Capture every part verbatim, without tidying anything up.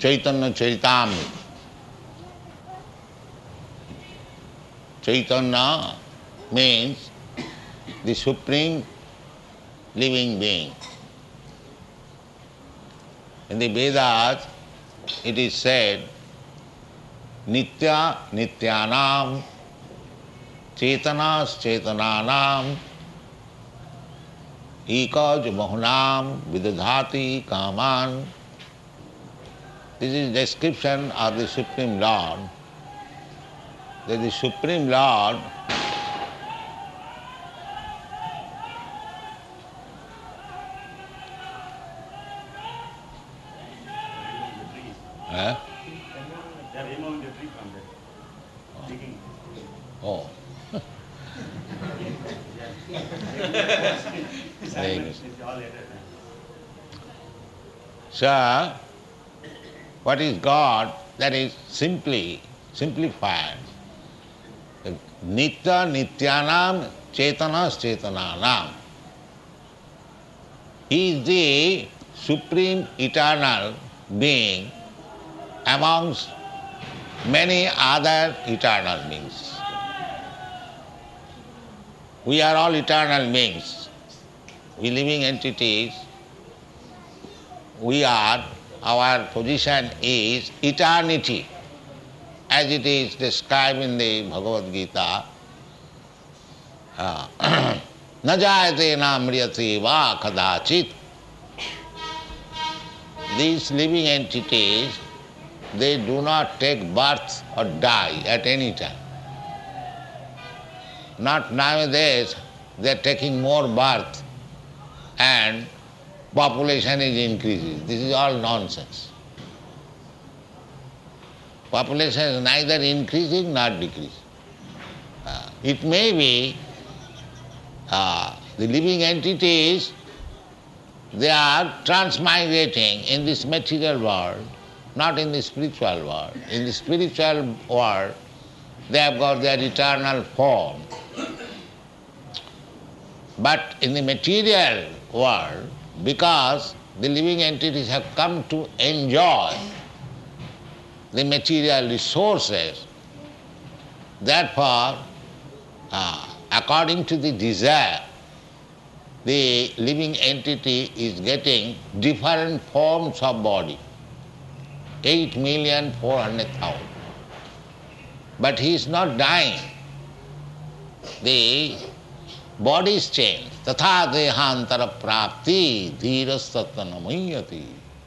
Chaitanya Charitamrita. Chaitanya means the supreme living being. In the Vedas, it is said, Nitya Nityanam Chetanas Chetananam Ekaj Mahunam Vidadhati Kaman. This is description of the Supreme Lord. That the Supreme Lord eh? They are removing the tree from there. Digging. Oh. Very good. It's all later. So, what is God? That is simply, simplified. Nitya Nityanam Chetanas Chetananam. He is the supreme eternal being amongst many other eternal beings. We are all eternal beings. We living entities. We are, our position is eternity, as it is described in the Bhagavad Gita. Na jayate na mriyate va kadachit. These living entities, they do not take birth or die at any time. Not nowadays, they are taking more birth and population is increasing. This is all nonsense. Population is neither increasing nor decreasing. Uh, it may be uh, the living entities, they are transmigrating in this material world, not in the spiritual world. In the spiritual world, they have got their eternal form. But in the material world, because the living entities have come to enjoy the material resources, therefore, uh, according to the desire, the living entity is getting different forms of body. Eight million four hundred thousand. But he is not dying. The body is changed. Tatha dehantara prapti dhirastatanamayati.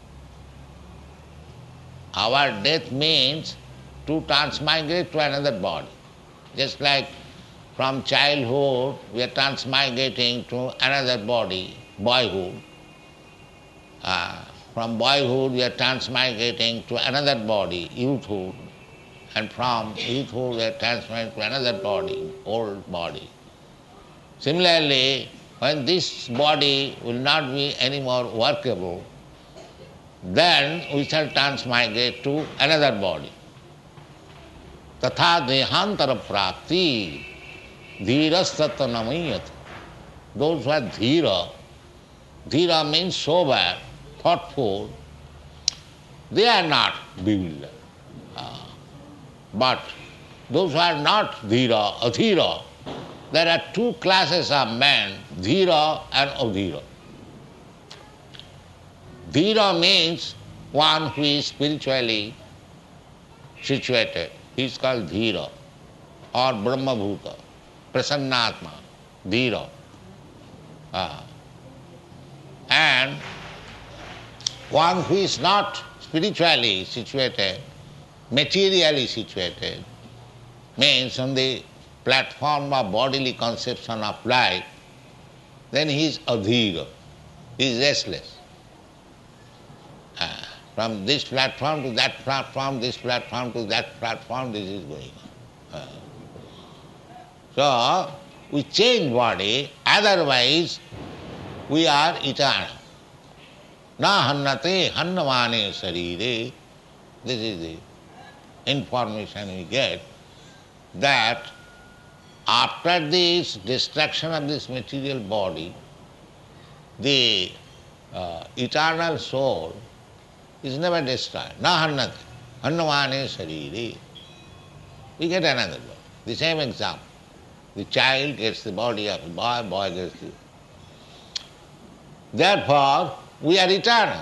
Our death means to transmigrate to another body. Just like from childhood we are transmigrating to another body, boyhood. Uh, from boyhood we are transmigrating to another body, youthhood. And from youthhood we are transmigrating to another body, old body. Similarly, when this body will not be any more workable, then we shall transmigrate to another body. Tatha dehantara prapti dhirastatanamayati. Those who are dhira, dhira means sober, thoughtful, they are not bewildered. Uh, but those who are not dhira, adhira, there are two classes of men, dhira and adhira. Dhira means one who is spiritually situated. He is called dhira or brahmabhuta, prasannatma, dhira. Ah. And one who is not spiritually situated, materially situated, means on the platform of bodily conception of life, then he is adhira, he is restless. Ah, from this platform to that platform, this platform to that platform, this is going on. Ah. So, we change body, otherwise we are eternal. Na hannate hannavane sarire. This is the information we get, that after this destruction of this material body, the uh, eternal soul is never destroyed. Na hannate. Hannamane sariri. We get another body. The same example. The child gets the body of a boy, boy gets the... Therefore, we are eternal.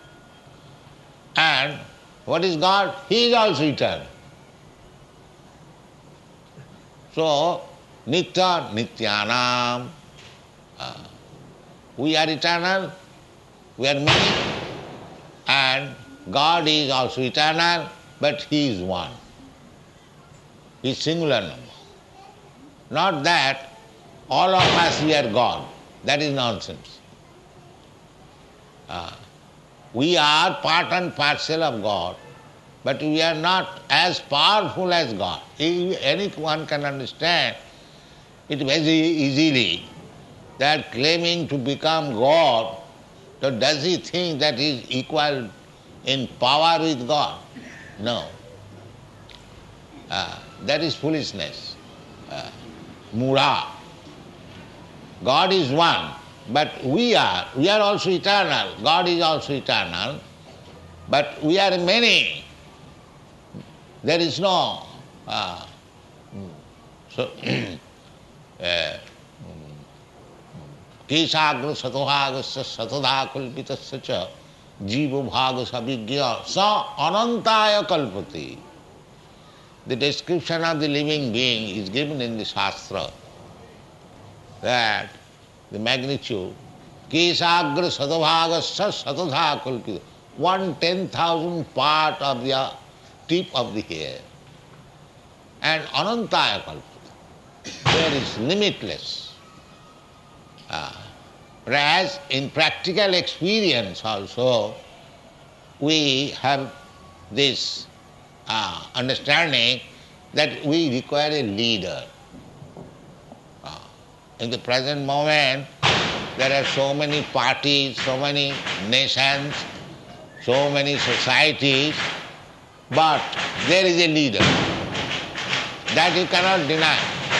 And what is God? He is also eternal. So, Nitya Nityanam. Uh, we are eternal, we are many, and God is also eternal, but He is one. He is singular number. Not that all of us we are God. That is nonsense. Uh, we are part and parcel of God, but we are not as powerful as God. If anyone can understand it very easily that claiming to become God, so does he think that he is equal in power with God? No. Uh, that is foolishness. Uh, Mura. God is one, but we are. We are also eternal. God is also eternal, but we are many. There is no... Uh, so, uh, Keshagra satohagasya satadha kalpitasya cha jiva bhaga sabhigya sa anantaya kalpati. The description of the living being is given in the Shastra, that the magnitude Keshagra satohagasya satadha kalpita, one ten thousand part of the tip of the hair, and anantaya kalpita, there is limitless. Uh, whereas in practical experience also, we have this uh, understanding that we require a leader. Uh, in the present moment, there are so many parties, so many nations, so many societies, but there is a leader. That you cannot deny.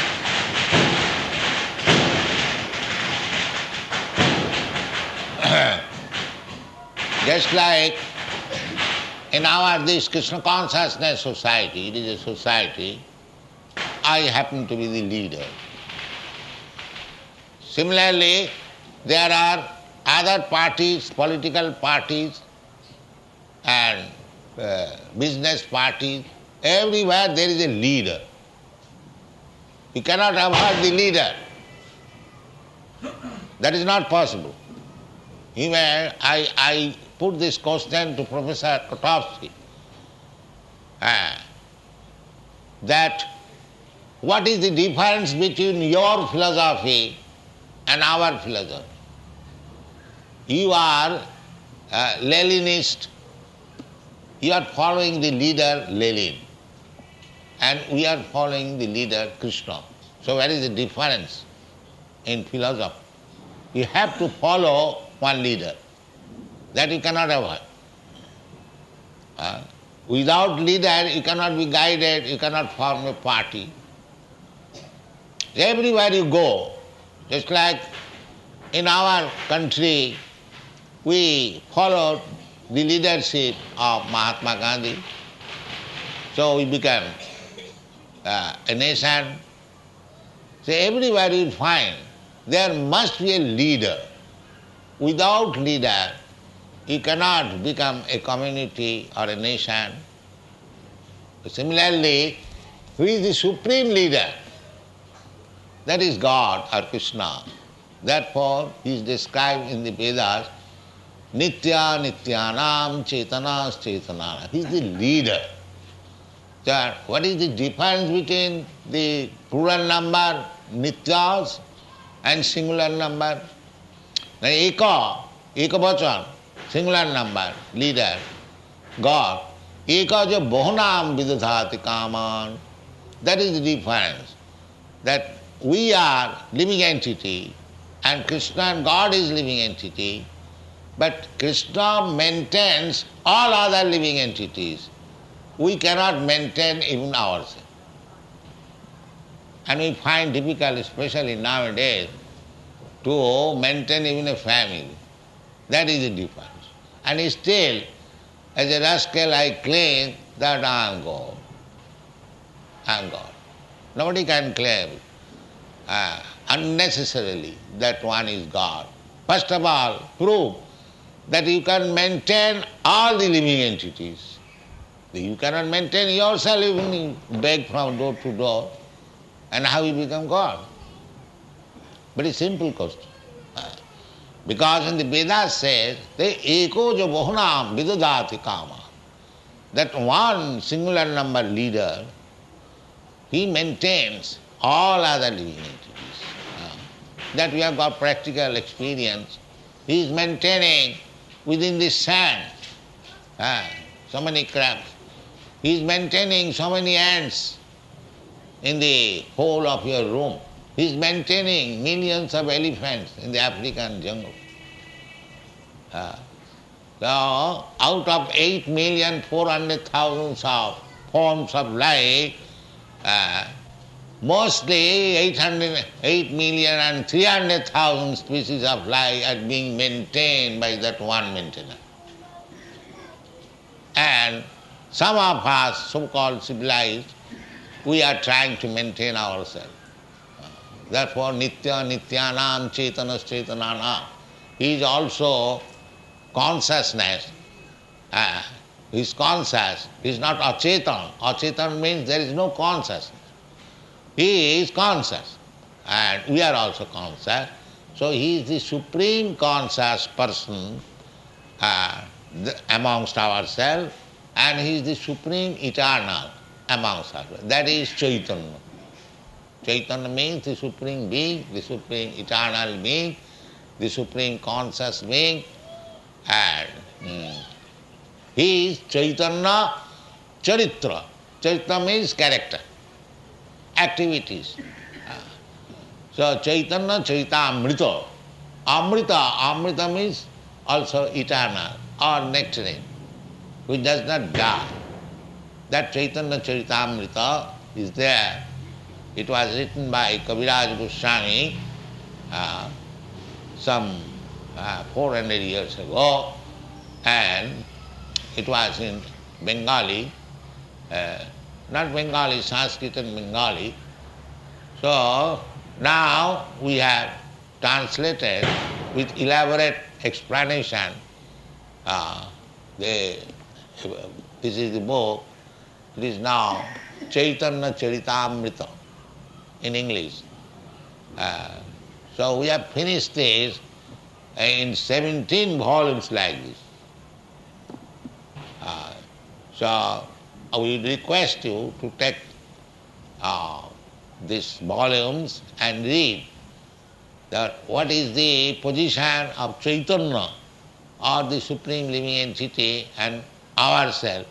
Just like in our this Krishna consciousness society, it is a society, I happen to be the leader. Similarly, there are other parties, political parties and uh, business parties. Everywhere there is a leader. You cannot avoid the leader. That is not possible. Even I, I put this question to Professor Kotovsky, uh, that what is the difference between your philosophy and our philosophy? You are a Leninist, you are following the leader Lenin, and we are following the leader Krishna. So what is the difference in philosophy? You have to follow one leader. That you cannot avoid. Uh, without leader, you cannot be guided, you cannot form a party. Everywhere you go, just like in our country, we followed the leadership of Mahatma Gandhi. So we became uh, a nation. So everywhere you find, there must be a leader. Without leader, you cannot become a community or a nation. Similarly, who is the supreme leader? That is God or Krishna. Therefore, he is described in the Vedas, Nitya Nityanam Chetanas Chetanana. He is the leader. So, what is the difference between the plural number Nityas and singular number? Eka, Ekavachan, singular number, leader, God. Eka jo bahunam vidadhati kaman. That is the difference. That we are living entity and Krishna and God is living entity, but Krishna maintains all other living entities. We cannot maintain even ourselves. And we find difficult, especially nowadays, to maintain even a family. That is the difference. And still, As a rascal, I claim that I am God. I am God. Nobody can claim uh, unnecessarily that one is God. First of all, prove that you can maintain all the living entities. You cannot maintain yourself even you beg from door to door, and how you become God? Very simple question. Uh, Because in the Vedas says, the eko jo bahunam vidadati kama, that one singular number leader, he maintains all other living entities. Uh, that we have got practical experience. He is maintaining within the sand uh, so many crabs. He is maintaining so many ants in the whole of your room. He is maintaining millions of elephants in the African jungle. Uh, so, out of eight million four hundred thousand of forms of life, uh, mostly eight hundred, eight million and three hundred thousand species of life are being maintained by that one maintainer. And some of us, so-called civilized, we are trying to maintain ourselves. Therefore, nitya nityanam chetanas chetananam is also consciousness. Uh, he is conscious. He is not achetan. Achetan means there is no consciousness. He is conscious. And we are also conscious. So he is the supreme conscious person uh, the, amongst ourselves, and he is the supreme eternal amongst ourselves. That is Chaitanya. Chaitanya means the supreme being, the supreme eternal being, the supreme conscious being, and mm, he is Chaitanya Charitra. Charitra means character, activities. So Chaitanya Charitamrita. Amrita, Amrita means also eternal or nectarine, which does not die. That Chaitanya Charitamrita is there. It was written by Kaviraj Goswami uh, some uh, four hundred years ago, and it was in Bengali, uh, not Bengali, Sanskrit and Bengali. So now we have translated with elaborate explanation. Uh, the, this is the book. It is now Chaitanya Charitamrita in English. Uh, so we have finished this in seventeen volumes like this. Uh, so I will request you to take uh, these volumes and read that what is the position of Chaitanya or the Supreme Living Entity and ourselves,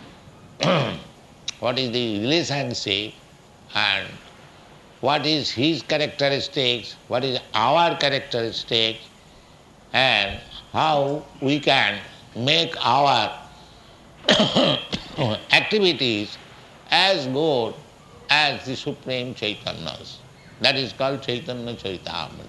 what is the relationship and what is his characteristics, what is our characteristics, and how we can make our activities as good as the Supreme Chaitanya's. That is called Chaitanya Charitamrita.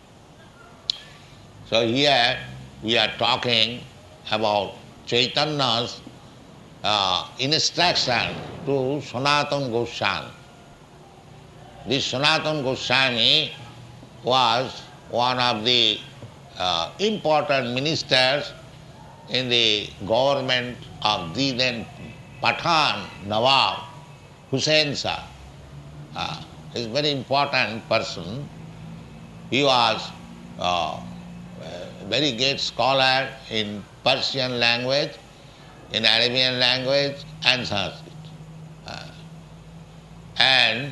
So here we are talking about Chaitanya's uh, instruction to Sanatana Goswami. This Sanatana Goswami was one of the uh, important ministers in the government of the then Pathan Nawab Hussain Shah. Uh, he is a very important person. He was uh, a very great scholar in Persian language, in Arabian language and Sanskrit. Uh, and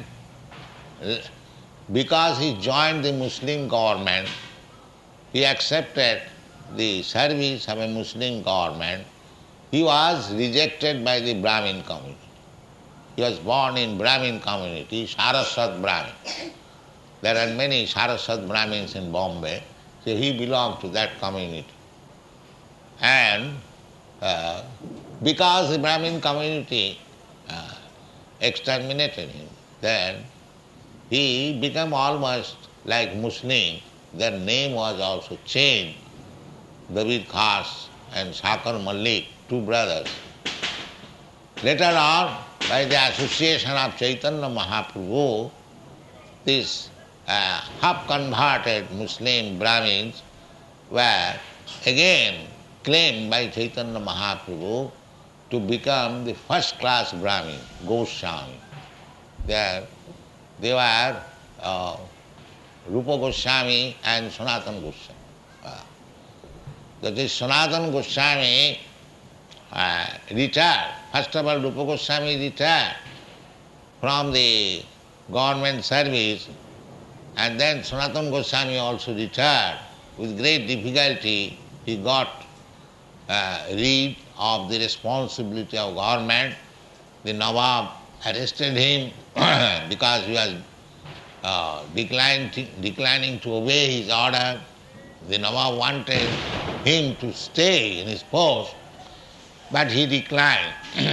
because he joined the Muslim government, he accepted the service of a Muslim government, he was rejected by the Brahmin community. He was born in Brahmin community, Saraswat Brahmin. There are many Saraswat Brahmins in Bombay, so he belonged to that community. And uh, because the Brahmin community uh, exterminated him, then he became almost like Muslim. Their name was also changed. David Khas and Shakar Malik two brothers. Later on, by the association of Chaitanya Mahaprabhu, these uh, half-converted Muslim Brahmins were again claimed by Chaitanya Mahaprabhu to become the first-class Brahmin, Goswami. They, they were uh, Rupa Goswami and Sanatana Goswami. Uh, that is, Sanatana Goswami uh, retired. First of all, Rupa Goswami retired from the government service, and then Sanatana Goswami also retired. With great difficulty, he got uh, rid of the responsibility of government. The Nawab arrested him because he was uh, declined, declining to obey his order. The Nawab wanted him to stay in his post, but he declined.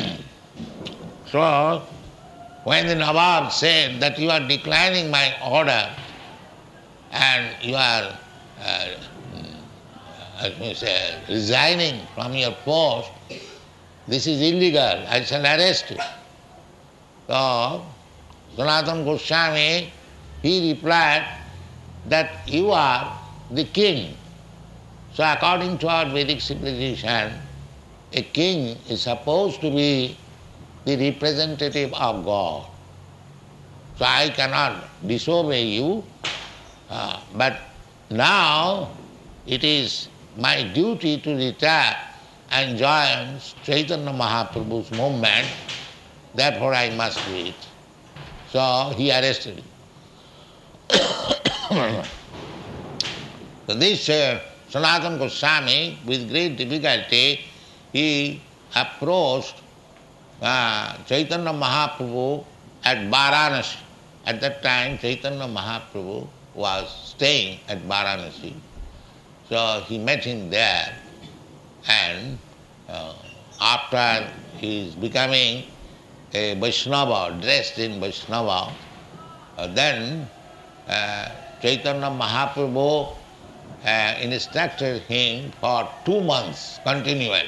So, when the Nawab said that you are declining my order and you are uh, as we say, resigning from your post, this is illegal, I shall arrest you. So, Sanatana Goswami, he replied that you are the king. So according to our Vedic civilization, a king is supposed to be the representative of God. So I cannot disobey you, uh, but now it is my duty to retire and join Chaitanya Mahaprabhu's movement, therefore I must do it. So he arrested him. So this uh, Sanatana Goswami, with great difficulty, he approached uh, Chaitanya Mahaprabhu at Varanasi. At that time, Chaitanya Mahaprabhu was staying at Varanasi. So he met him there, and uh, after his becoming a Vaishnava, dressed in Vaishnava, uh, then uh, Chaitanya Mahaprabhu uh, instructed him for two months continually,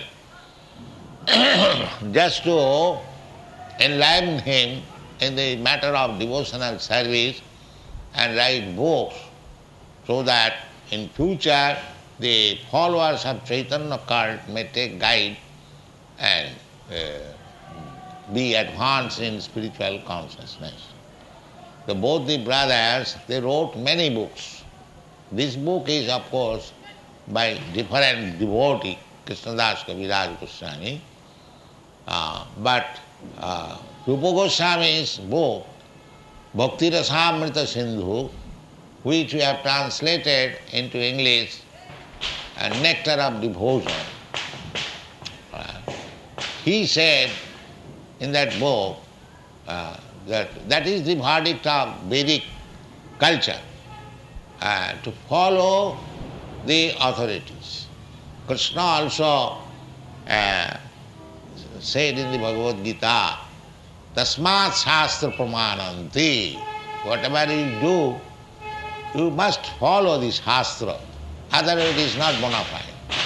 just to enliven him in the matter of devotional service and write books, so that in future the followers of Chaitanya cult may take guide and uh, be advanced in spiritual consciousness. So both the brothers, they wrote many books. This book is, of course, by different devotee, Krishnadas Kaviraj Goswami, uh, but uh, Rupa Goswami's book, Bhakti Rasamrita Sindhu, which we have translated into English, uh, Nectar of Devotion. Uh, he said in that book uh, that that is the verdict of Vedic culture, uh, to follow the authorities. Krishna also uh, said in the Bhagavad Gita, Tasmat Shastra Pramananti, whatever you do, you must follow this Shastra, otherwise it is not bona fide.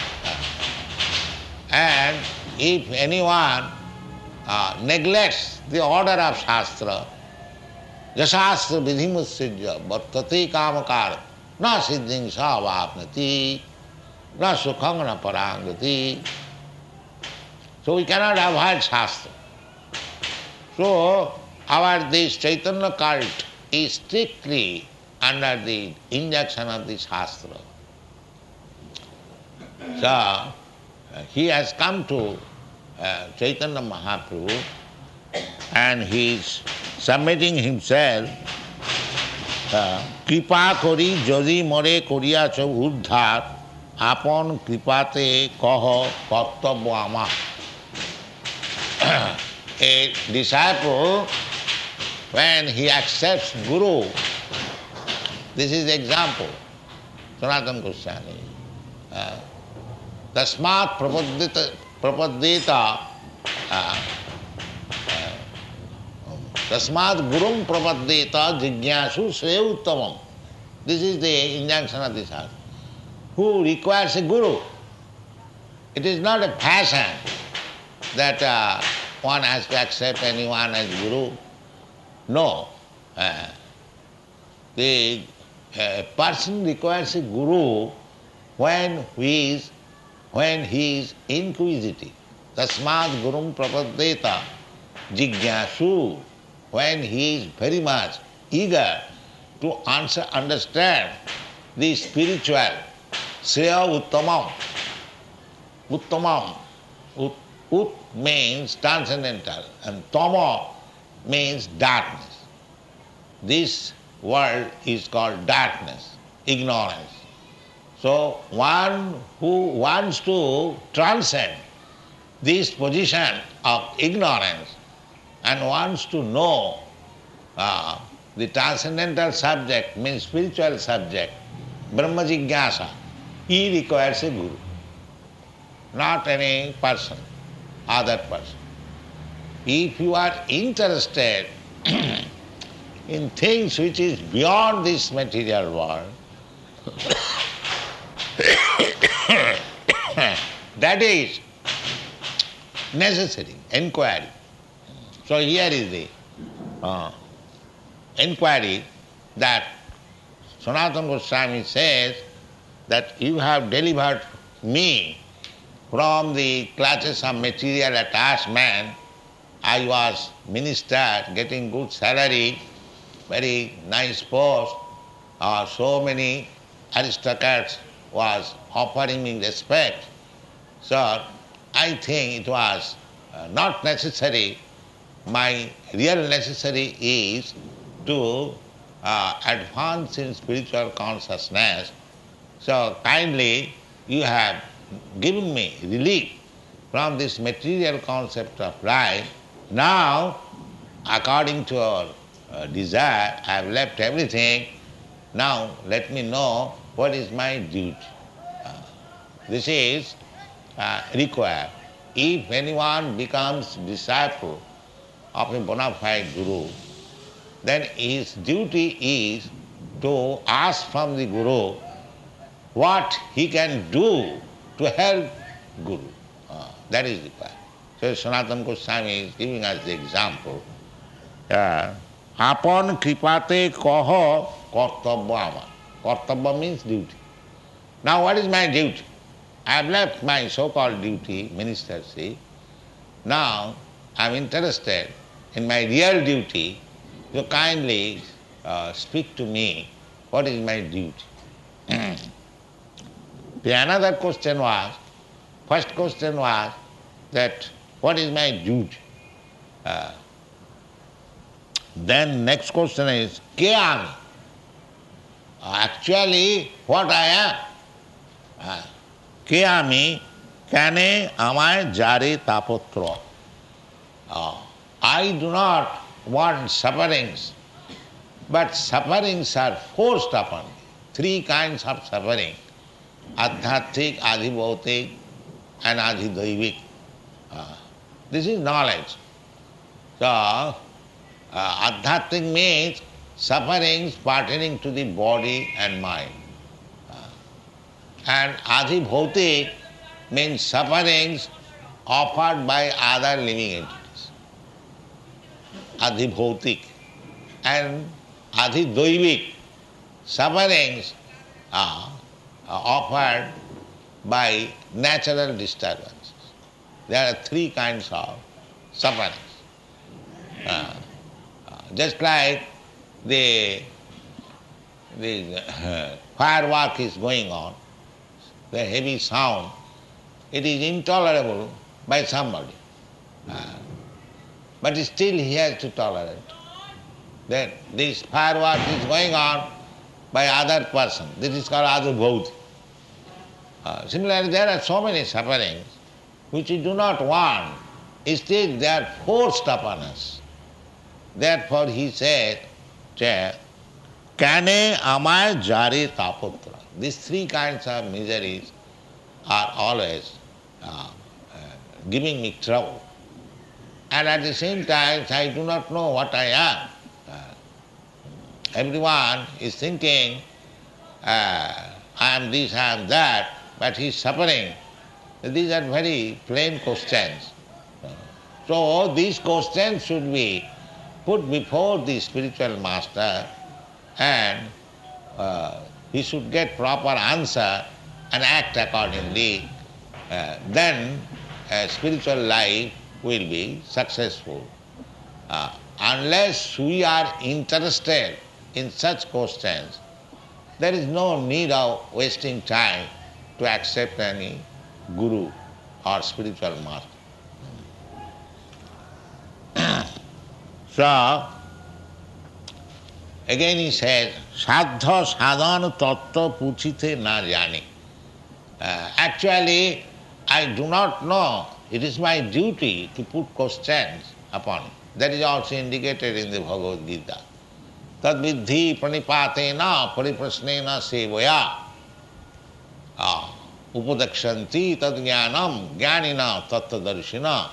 And if anyone uh, neglects the order of Shastra, Jasastra vidhimussijya vartate kamakar na siddhing sa vapnati na sukhang na parangati. So we cannot avoid Shastra. So our this Chaitanya cult is strictly under the injunction of the Shastra. So uh, he has come to uh, Chaitanya Mahaprabhu, and he is submitting himself. Kripa kori jodi more koriya cha uddhar apon kripate kaho kartabya amar. A disciple, when he accepts Guru, this is the example, Sanatana Goswami. Uh, Tasmat prapadita, prapadita uh, uh, Tasmat gurum prapadita jignasu sreyuttamam. This is the injunction of this house. Who requires a guru? It is not a fashion that uh, one has to accept anyone as guru. No. Uh, the uh, person requires a guru when he is when he is inquisitive. Tasmad gurum prapaddeta jigyasu, when he is very much eager to answer, understand the spiritual. Shreya uttamam. Uttamam. Ut, ut means transcendental and tama means darkness. This world is called darkness, ignorance. So one who wants to transcend this position of ignorance and wants to know uh, the transcendental subject, means spiritual subject, Brahma Jigyasa, he requires a guru, not any person, other person. If you are interested in things which is beyond this material world, that is necessary, inquiry. So here is the uh, inquiry that Sanatana Goswami says that you have delivered me from the clutches of material attachment. I was minister, getting good salary, very nice post, uh, so many aristocrats was offering me respect. So I think it was uh, not necessary. My real necessary is to uh, advance in spiritual consciousness. So kindly you have given me relief from this material concept of life. Now, according to our uh, desire, I have left everything. Now let me know what is my duty. Uh, this is uh, required. If anyone becomes disciple of a bona fide guru, then his duty is to ask from the guru what he can do to help guru. Uh, that is required. So Sanatana Goswami is giving us the example. Uh, Apon kripate koho kartabya ama. Kartabya means duty. Now what is my duty? I have left my so-called duty, ministership. Now I am interested in my real duty. So kindly uh, speak to me what is my duty. The another question was, first question was that what is my duty? Uh, then next question is, ke ami? Actually, what I am? Uh, ke ami kane amay jare tapotra? Uh, I do not want sufferings, but sufferings are forced upon me. Three kinds of suffering: adhyatmik, adhibhautik, and adhidaivik. Uh, this is knowledge. So, uh, adhyatmik means sufferings pertaining to the body and mind. Uh, and adhibhautik means sufferings offered by other living entities. Adhibhautik. And adhidaivik, sufferings are offered by natural disturbances. There are three kinds of sufferings. Uh, uh, just like the, the uh, firework is going on, the heavy sound, it is intolerable by somebody. Uh, but still he has to tolerate. Then this firework is going on by other person. This is called adhibhautik. Uh, similarly, there are so many sufferings which we do not want. Still, they are forced upon us. Therefore, he said, Kane amay jare tapotra. These three kinds of miseries are always uh, uh, giving me trouble. And at the same time, I do not know what I am. Uh, everyone is thinking, uh, I am this, I am that, but he is suffering. These are very plain questions. Uh, So these questions should be put before the spiritual master, and uh, he should get proper answer and act accordingly. Uh, then uh, spiritual life will be successful. Uh, unless we are interested in such questions, there is no need of wasting time to accept any guru or spiritual master. So, again he says, Sadha sadhana tattva puchite na jani. Uh, actually, I do not know. It is my duty to put questions upon it. That is also indicated in the Bhagavad Gita. Tad vidhi pranipatena pariprasnena sevaya upadakshanti tad jnanam jnanina tattadarshina.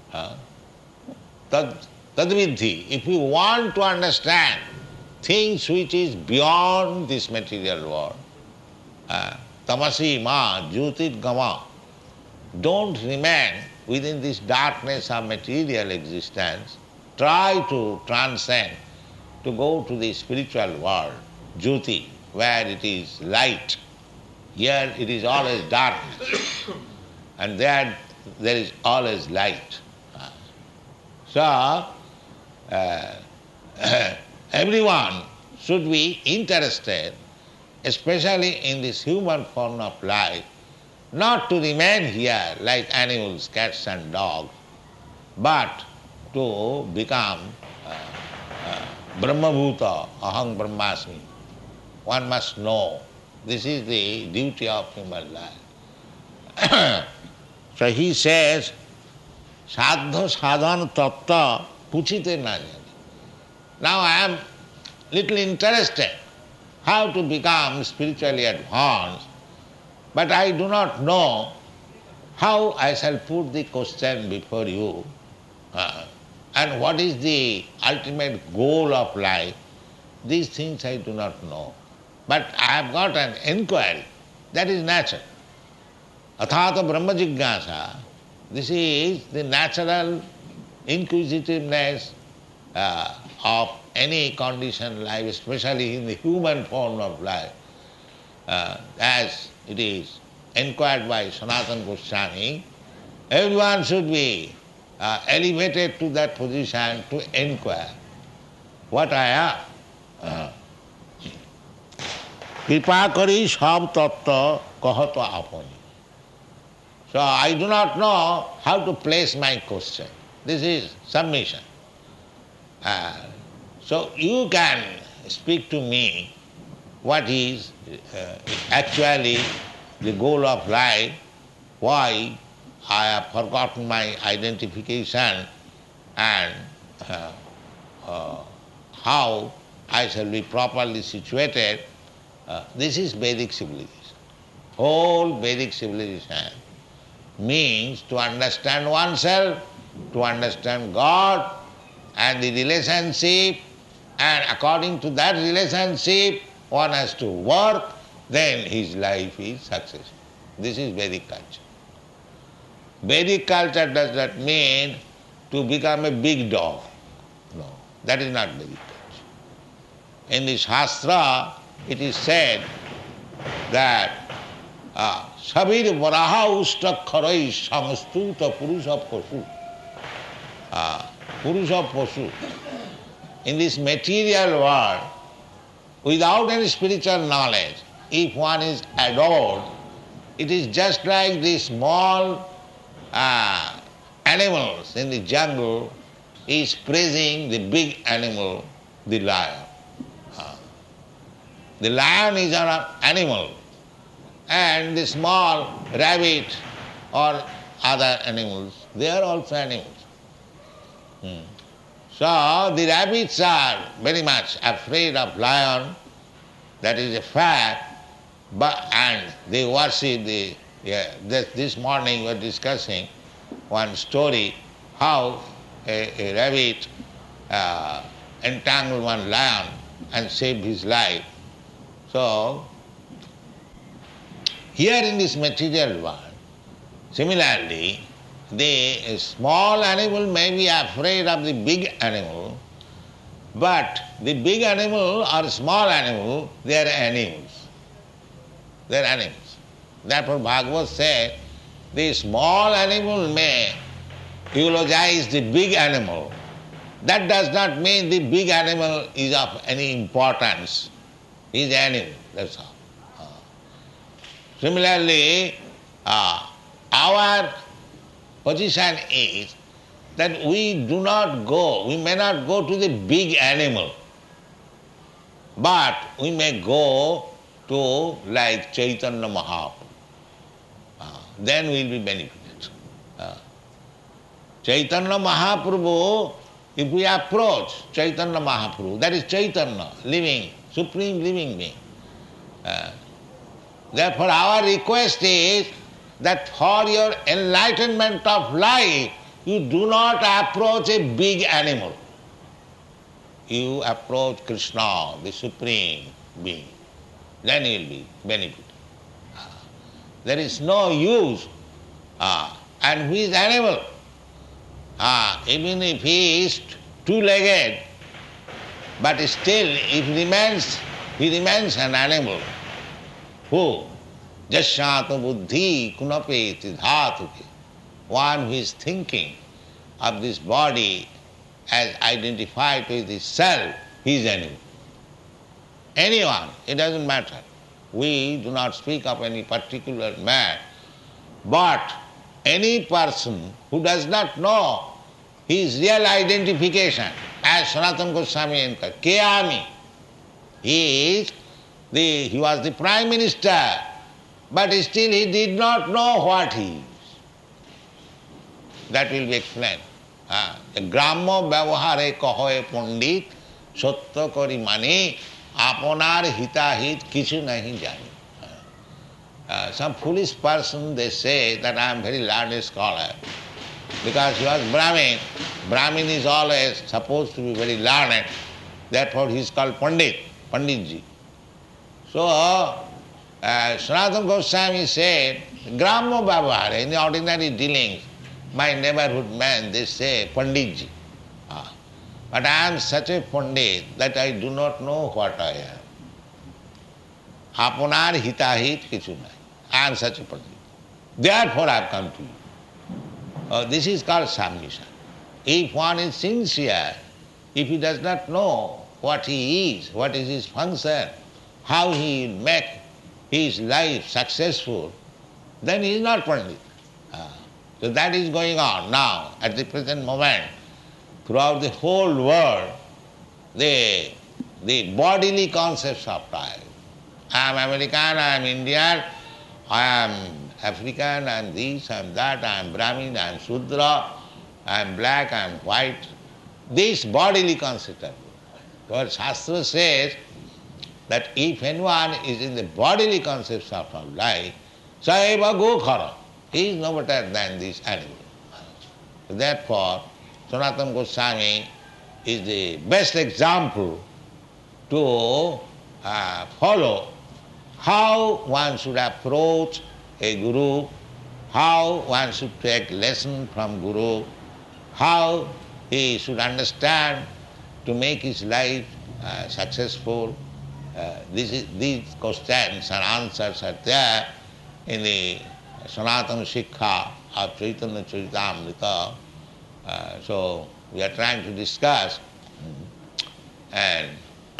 Tad vidhi. If you want to understand things which is beyond this material world, uh, tamasi ma jyotir gama, don't remain within this darkness of material existence. Try to transcend, to go to the spiritual world, jyoti, where it is light. Here it is always darkness, and there there is always light. So, uh, everyone should be interested, especially in this human form of life, not to remain here like animals, cats and dogs, but to become uh, uh, Brahmabhuta, Aham Brahmasmi. One must know. This is the duty of human life. So he says, Sadha sadhana tattva puchite na jani. Now I am little interested how to become spiritually advanced, but I do not know how I shall put the question before you, uh, and what is the ultimate goal of life. These things I do not know. But I have got an inquiry. That is natural. Athata Brahma Jignasa. This is the natural inquisitiveness uh, of any conditioned life, especially in the human form of life, uh, as it is inquired by Sanatana Goswami. Everyone should be uh, elevated to that position to inquire what I am. Uh, Kripa kari sab tattva kahato apani. So I do not know how to place my question. This is submission. Uh, so you can speak to me what is uh, actually the goal of life, why I have forgotten my identification, and uh, uh, how I shall be properly situated. Uh, this is Vedic civilization. Whole Vedic civilization means to understand oneself, to understand God and the relationship, and according to that relationship one has to work, then his life is successful. This is Vedic culture. Vedic culture does not mean to become a big dog. No, that is not Vedic culture. In the Shastra it is said that Sabir Varaha Usta Kharai Samastuta Purusha Pasu. Purusha Pasu. In this material world, without any spiritual knowledge, if one is adored, it is just like the small uh, animals in the jungle is praising the big animal, the lion. Uh, the lion is an animal, and the small rabbit or other animals, they are also animals. Hmm. So the rabbits are very much afraid of lion, that is a fact, but and they worship the, yeah, this, this morning we were discussing one story, how a, a rabbit uh, entangled one lion and saved his life. So, here in this material world, similarly, the small animal may be afraid of the big animal, but the big animal or small animal, they are animals. They are animals. Therefore Bhagavad said, the small animal may eulogize the big animal. That does not mean the big animal is of any importance. He is an animal, that's all. Uh, Similarly, uh, our position is that we do not go, we may not go to the big animal, but we may go to like Chaitanya Mahaprabhu. Uh, then we will be benefited. Uh, Chaitanya Mahaprabhu, if we approach Chaitanya Mahaprabhu, that is Chaitanya, living, supreme living being. Uh, therefore our request is that for your enlightenment of life, you do not approach a big animal. You approach Krishna, the supreme being. Then you will be benefited. There is no use. Ah, and who is animal? Ah, even if he is two-legged, but still if he remains, he remains an animal. Who? Jasyata buddhi kunapeti dhatuke. One who is thinking of this body as identified with his self, he is animal. Anyone, it doesn't matter. We do not speak of any particular man, but any person who does not know his real identification, as Sanatana Goswami entered, Kayami, he is the, he was the Prime Minister, but still he did not know what he is. That will be explained. Grammo Vyavahare Kahoe Pandit Satya Kari Mani Aponar Hitahit Kichu Nahi Jani. Uh, some foolish person, they say that I am very learned scholar because he was Brahmin. Brahmin is always supposed to be very learned. Therefore he is called Pandit, Panditji. So, uh, Sanatana Goswami said, Grammo Vyavahare, in the ordinary dealings, my neighborhood man, they say Panditji. Ah. But I am such a Pandit that I do not know what I am. Aponar hitahit kichu nahi. I am such a Pandit. Therefore I have come to you. Uh, this is called submission. If one is sincere, if he does not know what he is, what is his function, how he will make his life successful, then he is not Pandit. Uh, so that is going on now, at the present moment. Throughout the whole world, the, the bodily concepts of life. I am American, I am Indian, I am African, I am this, I am that, I am Brahmin, I am Shudra, I am black, I am white. This bodily concept of life. What Shastra says that if anyone is in the bodily concepts of our life, Saiva Gokhara, he is no better than this animal. Therefore, Sanatana Goswami is the best example to uh, follow how one should approach a guru, how one should take lesson from guru, how he should understand to make his life uh, successful. Uh, this is, these questions and answers are there in the Sanatana Shikha of Chaitanya Charitamrita. Uh, so we are trying to discuss, and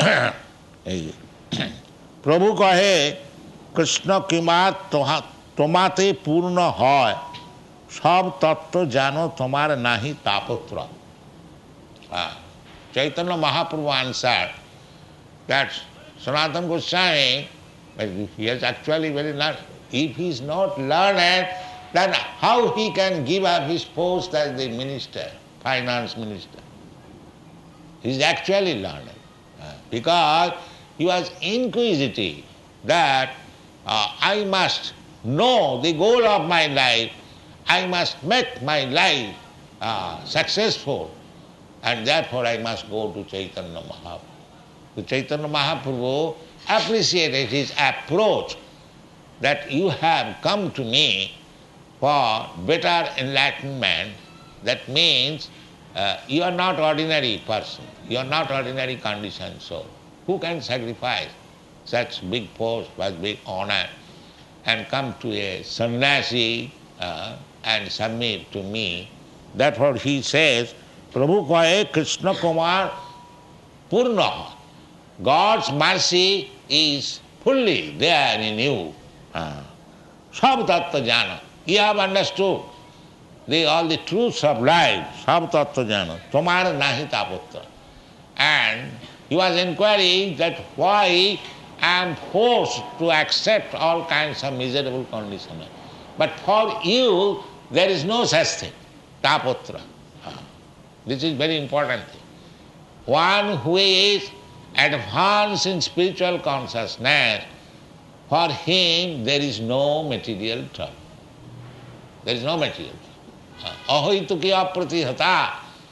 Prabhu kahe Krishna kimat tomate purna hoy sab tattva jano tomar nahi tapotra. Chaitanya Mahaprabhu answered that Sanatana Goswami, he is actually very learned. If he is not learned, then how he can give up his post as the minister, finance minister? He is actually learned. Uh, because he was inquisitive that uh, I must know the goal of my life, I must make my life uh, successful, and therefore I must go to Chaitanya Mahaprabhu. So Chaitanya Mahaprabhu appreciated his approach, that you have come to me for better enlightenment, that means uh, you are not ordinary person, you are not ordinary conditioned soul. Who can sacrifice such big post, such big honor, and come to a sannyasi uh, and submit to me? Therefore he says, Prabhu kahe Krishna Kumar Purna. God's mercy is fully there in you. Sab tattva jana. You have understood the, all the truths of life. Sab tattva jana. Tomar nahi taputra. And he was inquiring that why I am forced to accept all kinds of miserable conditions. But for you, there is no such thing. Taputra. This is very important thing. One who is advanced in spiritual consciousness, for him there is no material trouble. There is no material trouble. Ahoituki apratihata.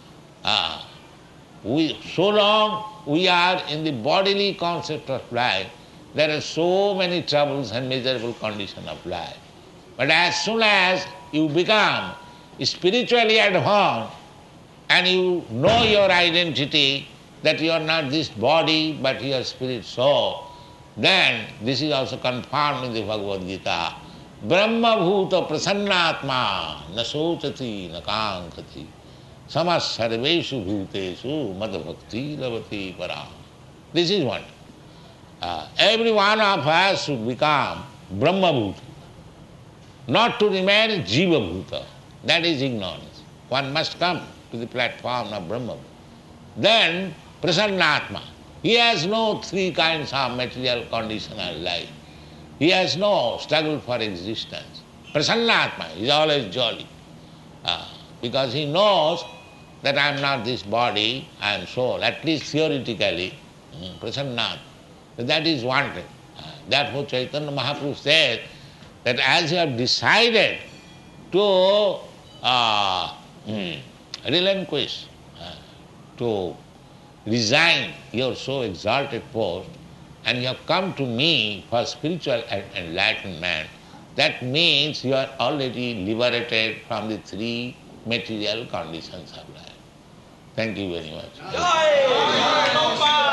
We, so long we are in the bodily concept of life, there are so many troubles and miserable conditions of life. But as soon as you become spiritually advanced and you know your identity, that you are not this body but your spirit soul, then this is also confirmed in the Bhagavad Gita. Brahma bhuta prasannatma na sochati na kankati samas sarveshu bhuteshu mad bhakti lavati para. This is one. Uh, every one of us should become Brahma bhuta, not to remain Jiva bhuta. That is ignorance. One must come to the platform of Brahma bhuta. Then Prasannatma. He has no three kinds of material conditional life. He has no struggle for existence. Prasannatma is always jolly. Uh, because he knows that I am not this body, I am soul, at least theoretically. Mm, Prasannatma. That is one thing. Uh, therefore Chaitanya Mahaprabhu said that as you have decided to uh, mm, relinquish, uh, to resign your so exalted post, and you have come to me for spiritual enlightenment, that means you are already liberated from the three material conditions of life. Thank you very much.